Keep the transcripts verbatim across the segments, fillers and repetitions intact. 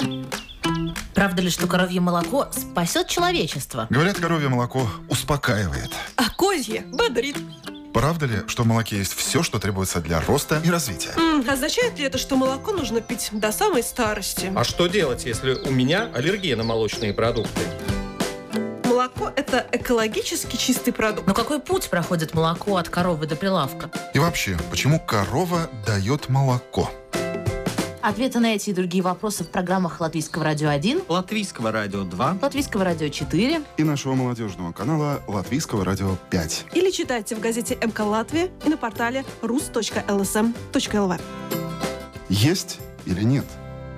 Правда ли, что коровье молоко спасет человечество? Говорят, коровье молоко успокаивает. А козье бодрит. Правда ли, что в молоке есть все, что требуется для роста и развития? М, означает ли это, что молоко нужно пить до самой старости? А что делать, если у меня аллергия на молочные продукты? Молоко – это экологически чистый продукт. Но какой путь проходит молоко от коровы до прилавка? И вообще, почему корова дает молоко? Ответы на эти и другие вопросы в программах Латвийского радио один, Латвийского радио два, Латвийского радио четыре и нашего молодежного канала Латвийского радио пять. Или читайте в газете МК Латвия и на портале рус точка эл эс эм точка эл ви. Есть или нет?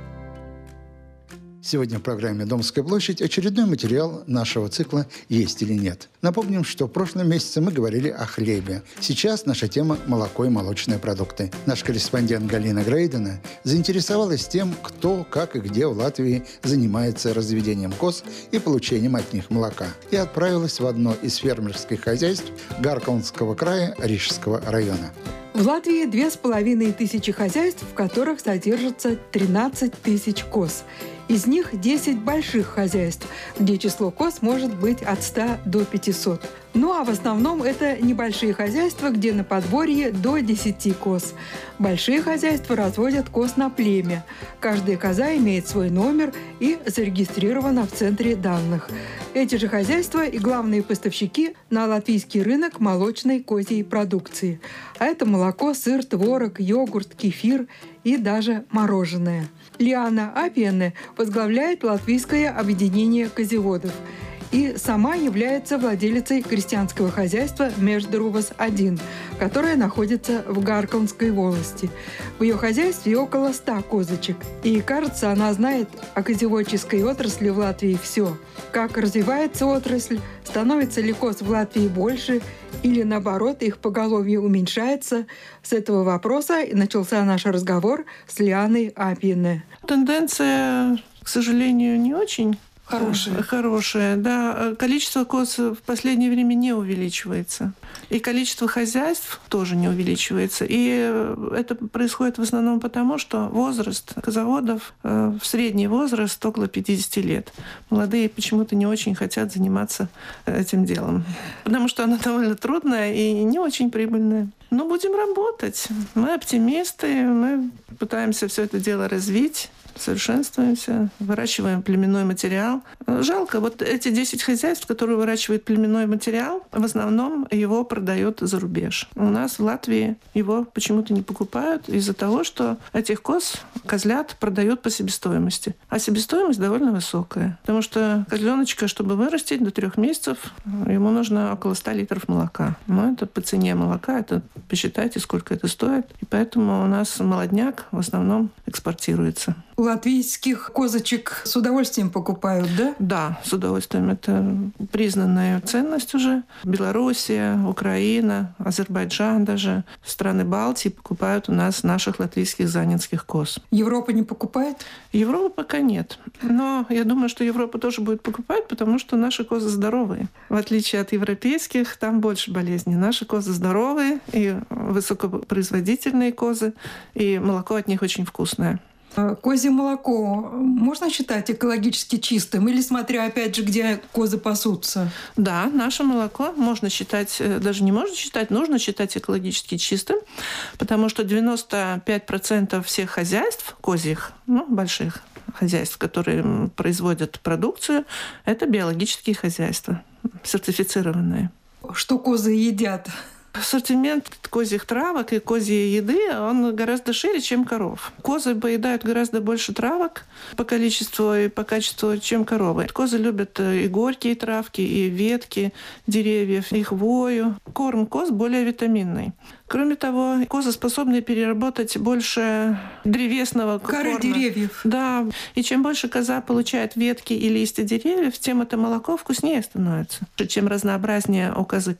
Сегодня в программе «Домская площадь» очередной материал нашего цикла «Есть или нет?». Напомним, что в прошлом месяце мы говорили о хлебе. Сейчас наша тема – молоко и молочные продукты. Наш корреспондент Галина Грейдена заинтересовалась тем, кто, как и где в Латвии занимается разведением коз и получением от них молока, и отправилась в одно из фермерских хозяйств Гаркалнского края Рижского района. В Латвии две с половиной тысячи хозяйств, в которых содержится тринадцать тысяч коз. Из них десять больших хозяйств, где число коз может быть от ста до пятисот. Ну а в основном это небольшие хозяйства, где на подворье до десяти коз. Большие хозяйства разводят коз на племя. Каждая коза имеет свой номер и зарегистрирована в центре данных. Эти же хозяйства и главные поставщики на латвийский рынок молочной козьей продукции. А это молоко, сыр, творог, йогурт, кефир и даже мороженое. Лиана Апиене возглавляет Латвийское объединение козеводов и сама является владелицей крестьянского хозяйства Междерувас один, которое находится в Гаркалнской волости. В ее хозяйстве около ста козочек. И, кажется, она знает о козеводческой отрасли в Латвии все. Как развивается отрасль, становится ли коз в Латвии больше или, наоборот, их поголовье уменьшается. С этого вопроса и начался наш разговор с Лианой Апиене. Тенденция, к сожалению, не очень Хорошая. Хорошая, да. Количество коз в последнее время не увеличивается. И количество хозяйств тоже не увеличивается. И это происходит в основном потому, что возраст козоводов в средний возраст около пятидесяти лет. Молодые почему-то не очень хотят заниматься этим делом. Потому что оно довольно трудное и не очень прибыльное. Но будем работать. Мы оптимисты, мы пытаемся все это дело развить. Совершенствуемся, выращиваем племенной материал. Жалко, вот эти десять хозяйств, которые выращивают племенной материал, в основном его продают за рубеж. У нас в Латвии его почему-то не покупают из-за того, что этих коз, козлят продают по себестоимости. А себестоимость довольно высокая, потому что козленочка, чтобы вырастить до трех месяцев, ему нужно около ста литров молока. Но это по цене молока, это посчитайте, сколько это стоит. И поэтому у нас молодняк в основном экспортируется. Латвийских козочек с удовольствием покупают, да? Да, с удовольствием. Это признанная ценность уже. Белоруссия, Украина, Азербайджан даже, страны Балтии покупают у нас наших латвийских занинских коз. Европа не покупает? Европы пока нет. Но я думаю, что Европа тоже будет покупать, потому что наши козы здоровые. В отличие от европейских, там больше болезней. Наши козы здоровые и высокопроизводительные козы, и молоко от них очень вкусное. Козье молоко можно считать экологически чистым? Или смотря, опять же, где козы пасутся? Да, наше молоко можно считать, даже не можно считать, нужно считать экологически чистым, потому что девяносто пять процентов всех хозяйств козьих, ну, больших хозяйств, которые производят продукцию, это биологические хозяйства, сертифицированные. Что козы едят? Ассортимент козьих травок и козьей еды, он гораздо шире, чем коров. Козы поедают гораздо больше травок по количеству и по качеству, чем коровы. Козы любят и горькие травки, и ветки деревьев, и хвою. Корм коз более витаминный. Кроме того, козы способны переработать больше древесного корма. Коры деревьев. Да. И чем больше коза получает ветки и листья деревьев, тем это молоко вкуснее становится. Чем разнообразнее у козы корм,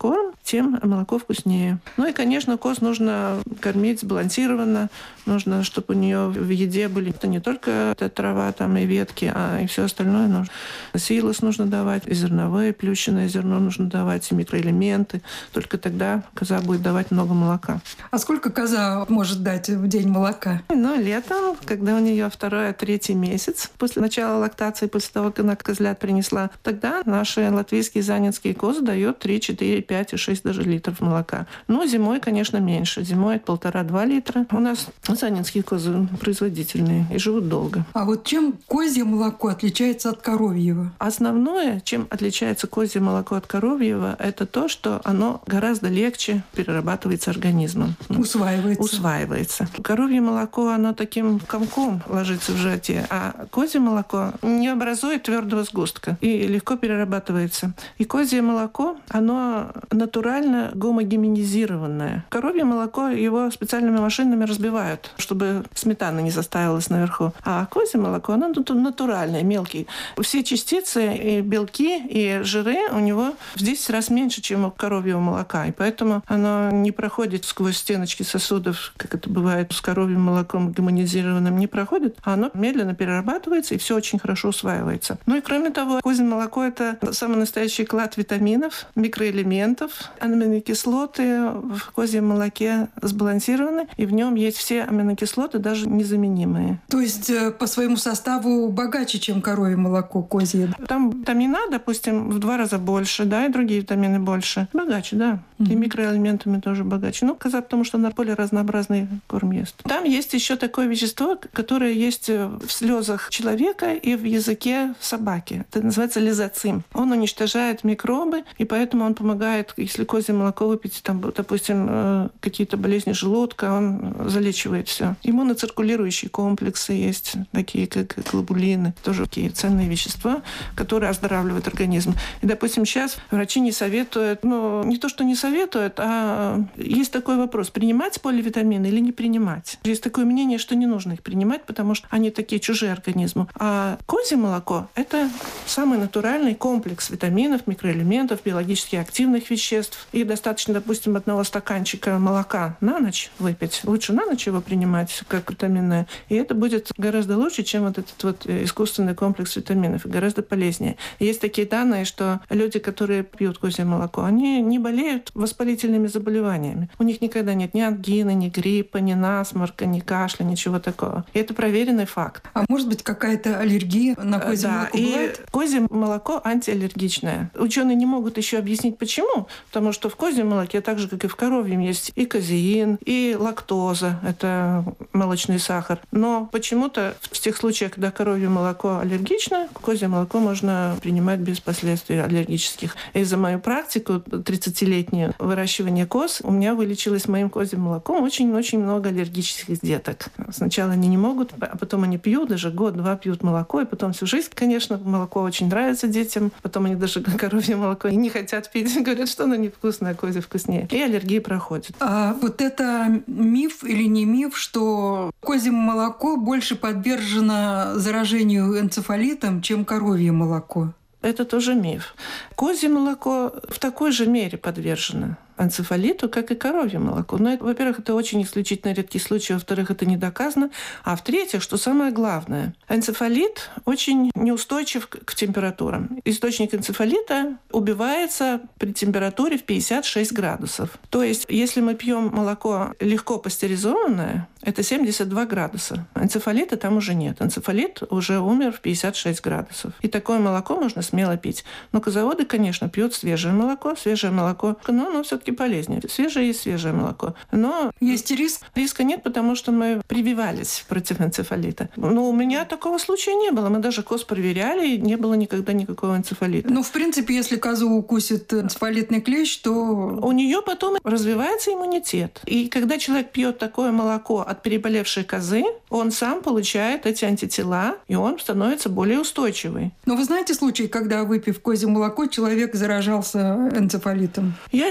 тем молоко вкуснее. Ну и, конечно, коз нужно кормить сбалансированно. Нужно, чтобы у нее в еде были не только трава там, и ветки, а и все остальное нужно. Силос нужно давать, и зерновые, плющенное зерно нужно давать, и микроэлементы. Только тогда коза будет давать много молока. А сколько коза может дать в день молока? Ну, летом, когда у нее второй, третий месяц, после начала лактации, после того, как она козлят принесла, тогда наши латвийские занинские козы дают три, четыре, пять и шесть даже литров молока. Ну, зимой, конечно, меньше. Зимой это полтора-два литра. У нас занинские козы производительные и живут долго. А вот чем козье молоко отличается от коровьего? Основное, чем отличается козье молоко от коровьего, это то, что оно гораздо легче перерабатывается организмом. Усваивается. Усваивается. Коровье молоко, оно таким комком ложится в животе, а козье молоко не образует твердого сгустка и легко перерабатывается. И козье молоко, оно натурально гомогенизированное. Коровье молоко, его специальными машинами разбивают, чтобы сметана не застаивалась наверху. А козье молоко, оно натуральное, мелкие. Все частицы, и белки, и жиры у него в десять раз меньше, чем у коровьего молока. И поэтому оно не проходит сквозь стеночки сосудов, как это бывает с коровьим молоком гомогенизированным, не проходит, а оно медленно перерабатывается, и все очень хорошо усваивается. Ну и кроме того, козье молоко – это самый настоящий клад витаминов, микроэлементов. Аминокислоты в козьем молоке сбалансированы, и в нем есть все аминокислоты, даже незаменимые. То есть по своему составу богаче, чем коровье молоко козье? Там витамина, допустим, в два раза больше, да, и другие витамины больше. Богаче, да. Mm-hmm. И микроэлементами тоже богаче. Ну, коза, потому что она более разнообразный корм ест. Там есть еще такое вещество, которое есть в слезах человека и в языке собаки. Это называется лизоцим. Он уничтожает микробы, и поэтому он помогает, если козье молоко выпить, там, допустим, какие-то болезни желудка, он залечивает все. Иммуноциркулирующие комплексы есть, такие как глобулины, тоже такие ценные вещества, которые оздоравливают организм. И, допустим, сейчас врачи не советуют, ну, не то, что не советуют, а есть такой вопрос, принимать поливитамины или не принимать. Есть такое мнение, что не нужно их принимать, потому что они такие чужие организму. А козье молоко – это самый натуральный комплекс витаминов, микроэлементов, биологически активных веществ. И достаточно, допустим, одного стаканчика молока на ночь выпить. Лучше на ночь его принимать, как витаминное. И это будет гораздо лучше, чем вот этот вот искусственный комплекс витаминов. И гораздо полезнее. Есть такие данные, что люди, которые пьют козье молоко, они не болеют воспалительными заболеваниями. У них никогда нет ни ангины, ни гриппа, ни насморка, ни кашля, ничего такого. И это проверенный факт. А может быть, какая-то аллергия на козье да, молоко и бывает? Козье молоко антиаллергичное. Ученые не могут еще объяснить, почему. Потому что в козьем молоке, так же, как и в коровьем, есть и казеин, и лактоза. Это молочный сахар. Но почему-то в тех случаях, когда коровье молоко аллергично, козье молоко можно принимать без последствий аллергических. И за мою практику тридцатилетнюю выращивания коз у меня вылечилось моим козьим молоком очень-очень много аллергических деток. Сначала они не могут, а потом они пьют, даже год-два пьют молоко, и потом всю жизнь, конечно, молоко очень нравится детям. Потом они даже коровье молоко не хотят пить. Говорят, что оно невкусное, а козье вкуснее. И аллергии проходят. А вот это миф или не миф, что козье молоко больше подвержено заражению энцефалитом, чем коровье молоко? Это тоже миф. Козье молоко в такой же мере подвержено энцефалиту, как и коровье молоко. Но, это, во-первых, это очень исключительно редкий случай, во-вторых, это не доказано. А в-третьих, что самое главное, энцефалит очень неустойчив к температурам. Источник энцефалита убивается при температуре в пятьдесят шесть градусов. То есть, если мы пьем молоко легко пастеризованное, это семьдесят два градуса. Энцефалита там уже нет. Энцефалит уже умер в пятьдесят шесть градусов. И такое молоко можно смело пить. Но козоводы, конечно, пьют свежее молоко. Свежее молоко, но оно все-таки полезнее. Свежее и свежее молоко. Но есть риск? Риска нет, потому что мы прививались против энцефалита. Но у меня такого случая не было. Мы даже коз проверяли, и не было никогда никакого энцефалита. Ну, в принципе, если козу укусит энцефалитный клещ, то... У нее потом развивается иммунитет. И когда человек пьет такое молоко от переболевшей козы, он сам получает эти антитела, и он становится более устойчивый. Но вы знаете случай, когда, выпив козье молоко, человек заражался энцефалитом? Я лично не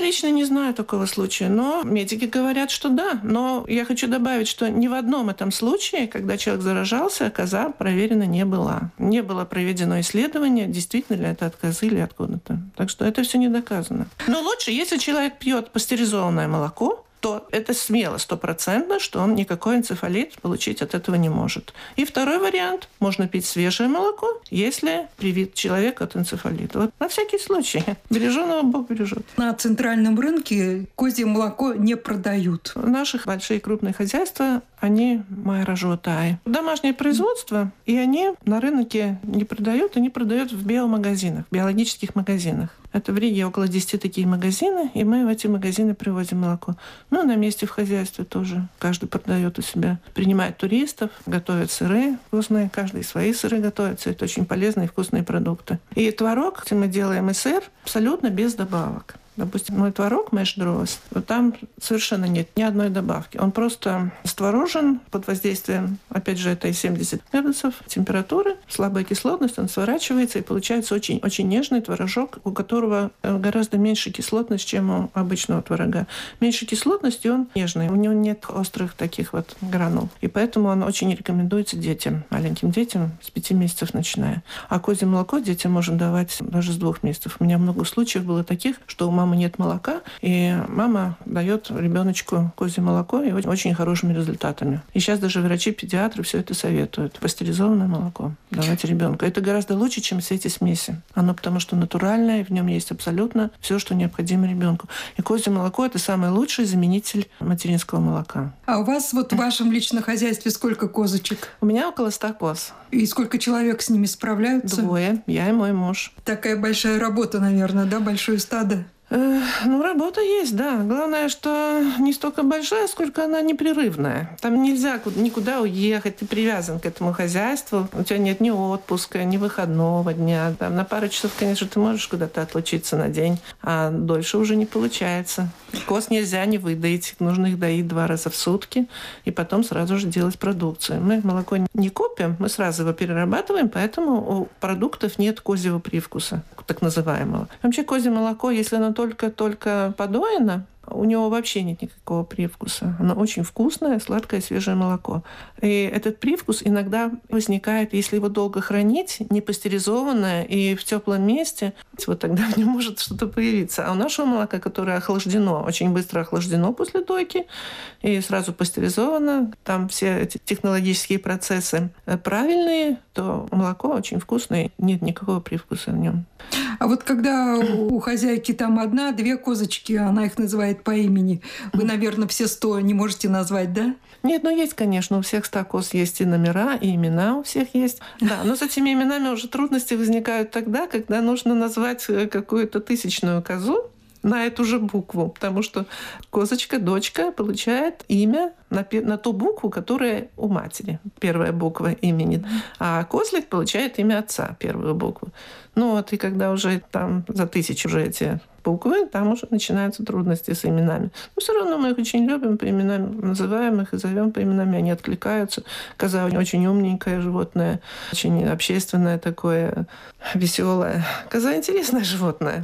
знаю такого случая, но медики говорят, что да. Но я хочу добавить, что ни в одном этом случае, когда человек заражался, коза проверена не была. Не было проведено исследование, действительно ли это от козы или откуда-то. Так что это все не доказано. Но лучше, если человек пьет пастеризованное молоко, то это смело, стопроцентно, что он никакой энцефалит получить от этого не может. И второй вариант. Можно пить свежее молоко, если привит человек от энцефалита. Вот на всякий случай. Береженого Бог бережет. На центральном рынке козье молоко не продают. Наши большие крупные хозяйства, они майоражотаи. Домашнее производство, и они на рынке не продают, они продают в биомагазинах, в биологических магазинах. Это в Риге около десяти такие магазины, и мы в эти магазины привозим молоко. Ну, на месте в хозяйстве тоже. Каждый продает у себя. Принимает туристов, готовят сыры вкусные. Каждый свои сыры готовятся. Это очень полезные и вкусные продукты. И творог, мы делаем и сыр абсолютно без добавок. Допустим, мой творог мэш-дрос, там совершенно нет ни одной добавки. Он просто створожен под воздействием, опять же, это семьдесят градусов температуры, слабая кислотность, он сворачивается, и получается очень-очень нежный творожок, у которого гораздо меньше кислотность, чем у обычного творога. Меньше кислотности, он нежный, у него нет острых таких вот гранул. И поэтому он очень рекомендуется детям, маленьким детям с пяти месяцев начиная. А козье молоко детям можно давать даже с двух месяцев. У меня много случаев было таких, что у мамы нет молока, и мама дает ребеночку козье молоко и очень хорошими результатами. И сейчас даже врачи-педиатры все это советуют. Пастеризованное молоко давать ребенку. Это гораздо лучше, чем все эти смеси. Оно потому что натуральное, в нем есть абсолютно все, что необходимо ребенку. И козье молоко – это самый лучший заменитель материнского молока. А у вас вот в вашем личном хозяйстве сколько козочек? У меня около ста коз. И сколько человек с ними справляются? Двое. Я и мой муж. Такая большая работа, наверное, да? Большое стадо? Ну, работа есть, да. Главное, что не столько большая, сколько она непрерывная. Там нельзя никуда уехать, ты привязан к этому хозяйству. У тебя нет ни отпуска, ни выходного дня. Там на пару часов, конечно, ты можешь куда-то отлучиться на день, а дольше уже не получается. Коз нельзя не выдоить. Нужно их доить два раза в сутки и потом сразу же делать продукцию. Мы молоко не купим, мы сразу его перерабатываем, поэтому у продуктов нет козьего привкуса, так называемого. Вообще козье молоко, если оно только-только подоено, у него вообще нет никакого привкуса. Оно очень вкусное, сладкое, свежее молоко. И этот привкус иногда возникает, если его долго хранить, не пастеризованное и в теплом месте, вот тогда в нем может что-то появиться. А у нашего молока, которое охлаждено, очень быстро охлаждено после дойки и сразу пастеризовано, там все эти технологические процессы правильные, то молоко очень вкусное, нет никакого привкуса в нем. А вот когда у хозяйки там одна-две козочки, она их называет по имени, вы, наверное, все сто не можете назвать, да? Нет, ну есть, конечно, у всех ста коз есть и номера, и имена у всех есть. Да, но с этими именами уже трудности возникают тогда, когда нужно назвать какую-то тысячную козу на эту же букву, потому что козочка, дочка получает имя на, на ту букву, которая у матери, первая буква имени, а козлик получает имя отца, первую букву. Ну вот, и когда уже там за тысячу уже эти буквы, там уже начинаются трудности с именами. Но все равно мы их очень любим, по именам называем их и зовем по именам, они откликаются. Коза очень умненькое животное, очень общественное такое, веселое. Коза интересное животное.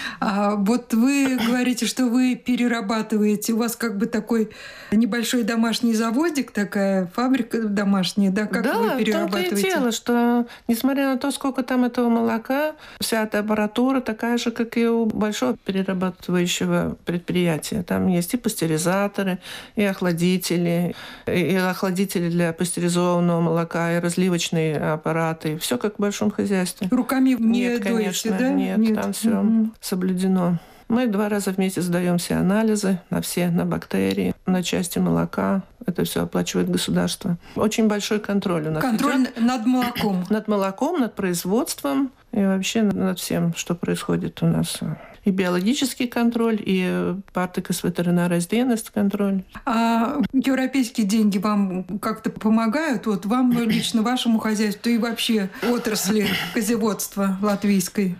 А вот вы говорите, что вы перерабатываете, у вас как бы такой небольшой домашний заводик, такая фабрика домашняя, да? Как да, вы перерабатываете? Да, в том-то и дело, что несмотря на то, сколько там этого молока, вся эта аппаратура такая же, как и у большого перерабатывающего предприятия. Там есть и пастеризаторы, и охладители, и охладители для пастеризованного молока, и разливочные аппараты. Все как в большом хозяйстве. Руками не Нет, доите, конечно, да? нет, нет, там все mm-hmm. соблюдено. Мы два раза в месяц сдаем все анализы на все, на бактерии, на части молока. Это все оплачивает государство. Очень большой контроль у нас. Контроль идет. над молоком. Над молоком, над производством и вообще над всем, что происходит у нас. И биологический контроль, и партикас ветеринарijas dienesta контроль. А европейские деньги вам как-то помогают? Вот вам лично, вашему хозяйству и вообще отрасли козеводства латвийской?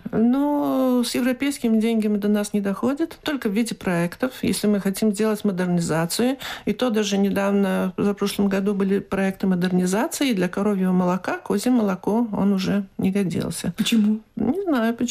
Ну, с европейскими деньгами до нас не доходит, только в виде проектов. Если мы хотим сделать модернизацию, и то даже недавно, за прошлом году были проекты модернизации, и для коровьего молока козье молоко, он уже не годился. Почему? Не знаю почему.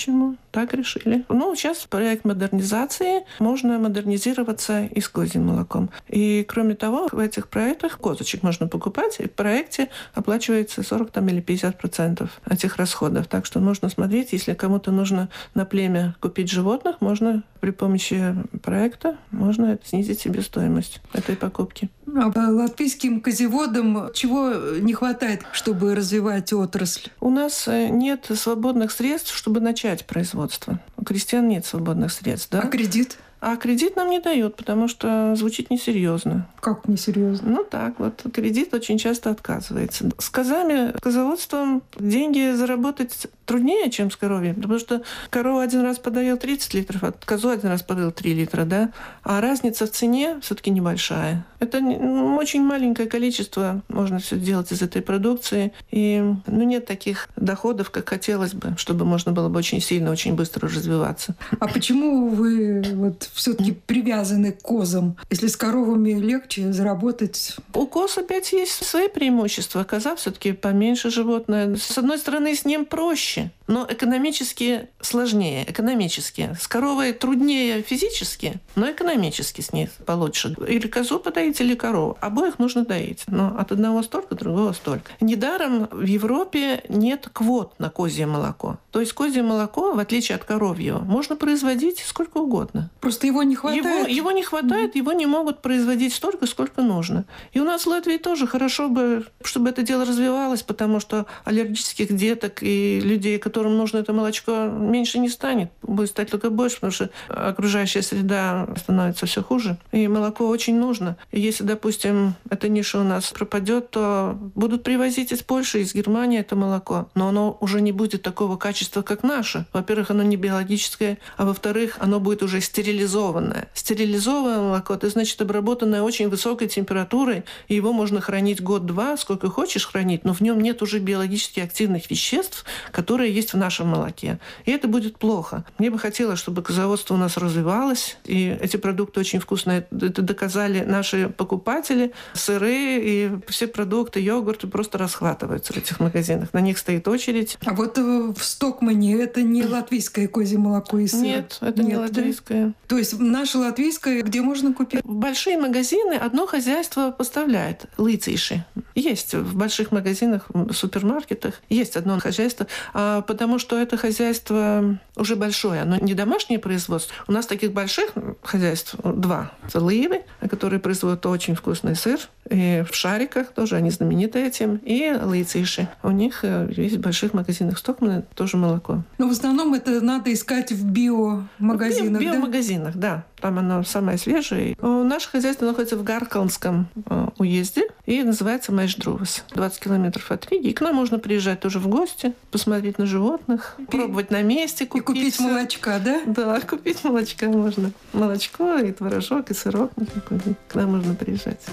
Так решили. Ну, сейчас проект модернизации. Можно модернизироваться и с козьим молоком. И, кроме того, в этих проектах козочек можно покупать, и в проекте оплачивается сорок там, или пятьдесят процентов этих расходов. Так что нужно смотреть, если кому-то нужно на племя купить животных, можно при помощи проекта можно снизить себестоимость этой покупки. А латвийским козеводам чего не хватает, чтобы развивать отрасль? У нас нет свободных средств, чтобы начать производство. У крестьян нет свободных средств. Да? А кредит? А кредит нам не дают, потому что звучит несерьезно. Как несерьезно? Ну так, вот кредит очень часто отказывается. С козами, козоводством деньги заработать труднее, чем с коровьем, потому что корова один раз подает тридцать литров, а козу один раз подает три литра, да? А разница в цене все-таки небольшая. Это очень маленькое количество, можно все делать из этой продукции. И ну, нет таких доходов, как хотелось бы, чтобы можно было бы очень сильно, очень быстро развиваться. А почему вы вот все-таки привязаны к козам? Если с коровами легче заработать? У коз опять есть свои преимущества. Коза все-таки поменьше животное. С одной стороны, с ним проще, но экономически сложнее. Экономически. С коровой труднее физически, но экономически с ней получше. Или козу подоить, или корову. Обоих нужно доить. Но от одного столько, другого столько. Недаром в Европе нет квот на козье молоко. То есть козье молоко, в отличие от коровьего, можно производить сколько угодно. Просто его не хватает? Его, его не хватает, mm-hmm. его не могут производить столько, сколько нужно. И у нас в Латвии тоже хорошо бы, чтобы это дело развивалось, потому что аллергических деток и людей, которым нужно это молочко, меньше не станет. Будет стать только больше, потому что окружающая среда становится все хуже. И молоко очень нужно. И если, допустим, эта ниша у нас пропадет, то будут привозить из Польши, из Германии это молоко. Но оно уже не будет такого качества, как наше. Во-первых, оно не биологическое, а во-вторых, оно будет уже стерилизованное. Стерилизованное молоко, это значит обработанное очень высокой температурой, и его можно хранить год-два, сколько хочешь хранить, но в нем нет уже биологически активных веществ, которые есть в нашем молоке. И это будет плохо. Мне бы хотелось, чтобы козоводство у нас развивалось, и эти продукты очень вкусные. Это доказали наши покупатели. Сыры и все продукты, йогурты просто расхватываются в этих магазинах. На них стоит очередь. А вот в Стокмане это не латвийское козье молоко и сыр? Нет, это Нет, не латвийское. Да? То есть наше латвийское где можно купить? В большие магазины одно хозяйство поставляет. Лыциши. Есть в больших магазинах, в супермаркетах. Есть одно хозяйство, а потому что это хозяйство уже большое. Оно не домашнее производство. У нас таких больших хозяйств два. Это Лывы, которые производят очень вкусный сыр. И в Шариках тоже они знамениты этим. И Лыциши. У них есть в больших магазинах Стокмана тоже молоко. Но в основном это надо искать в биомагазинах, В биомагазинах, да? да. Там оно самое свежее. Наше хозяйство находится в Гаркалнском уезде и называется Мэждрувас. двадцать километров от Риги. И к нам можно приезжать тоже в гости, посмотреть на животных, и, пробовать на месте, купить. И купить молочка, да? Да, купить молочка можно. Молочко и творожок, и сырок. К нам можно приезжать.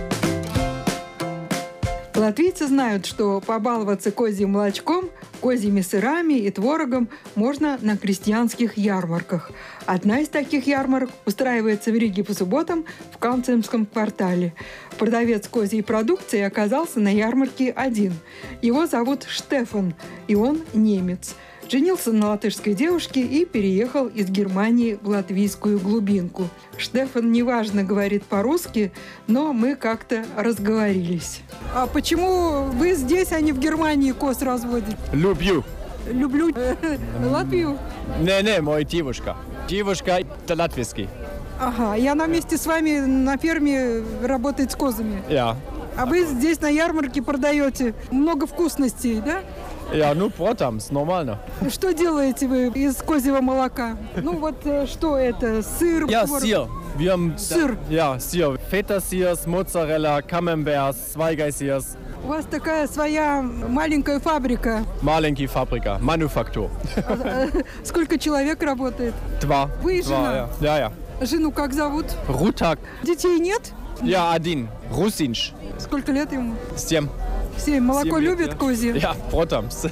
Латвийцы знают, что побаловаться козьим молочком, козьими сырами и творогом можно на крестьянских ярмарках. Одна из таких ярмарок устраивается в Риге по субботам в Канцемском квартале. Продавец козьей продукции оказался на ярмарке один. Его зовут Штефан, и он немец. Женился на латышской девушке и переехал из Германии в латвийскую глубинку. Штефан неважно говорит по-русски, но мы как-то разговорились. А почему вы здесь, а не в Германии коз разводите? Люблю. Люблю Латвию? Не-не, моя девушка. Девушка это латвийский. Ага, и она вместе с вами на ферме работает с козами? Ja. А вы здесь на ярмарке продаете много вкусностей, да? Ja, ну, протамс, нормально. Что делаете вы из козьего молока? Ну вот что это? Сыр? Ja, сыр. Wir haben Сыр? Ja, сыр. Feta-Sirs, Mozzarella, Camemberts, Zweigei-Sirs. У вас такая своя маленькая фабрика. Маленькая фабрика, мануфактур. Сколько человек работает? Два. Вы и жена? Ja, ja. Жену как зовут? Рутак. Детей нет? Ja, один. Русинч. Сколько лет ему? Семь. Семь. Молоко Семь любит лет, козье? Ja, протамс.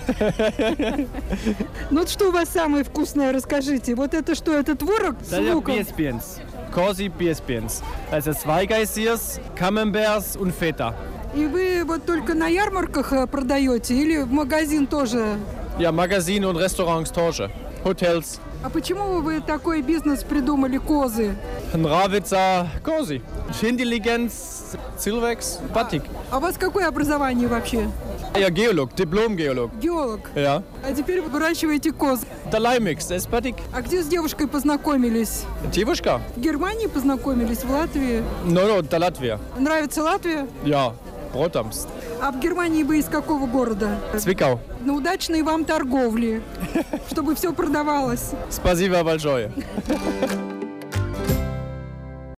Ну вот что у вас самое вкусное, расскажите. Вот это что, это творог с луком? Biespins. Cosi Biespins. Also Zweigei-Sirs, Camemberts und Feta. И вы вот только на ярмарках продаете или в магазин тоже? Ja, Magazin und Restaurants тоже. hotels. А почему вы такой бизнес придумали, козы? Nravitsa kozi. Intelligenz, cilvēks, patīk. А у вас какое образование вообще? Я геолог, диплом-геолог. Геолог. Ja. А теперь вы выращиваете коз. Der Leimix, es patīk. А где с девушкой познакомились? Девушка? В Германии познакомились, в Латвии? No, no, der Latvia. Нравится Латвия? Ja, Protams. А в Германии вы из какого города? Zwickau. Ну, удачной вам торговли, чтобы все продавалось. Спасибо большое.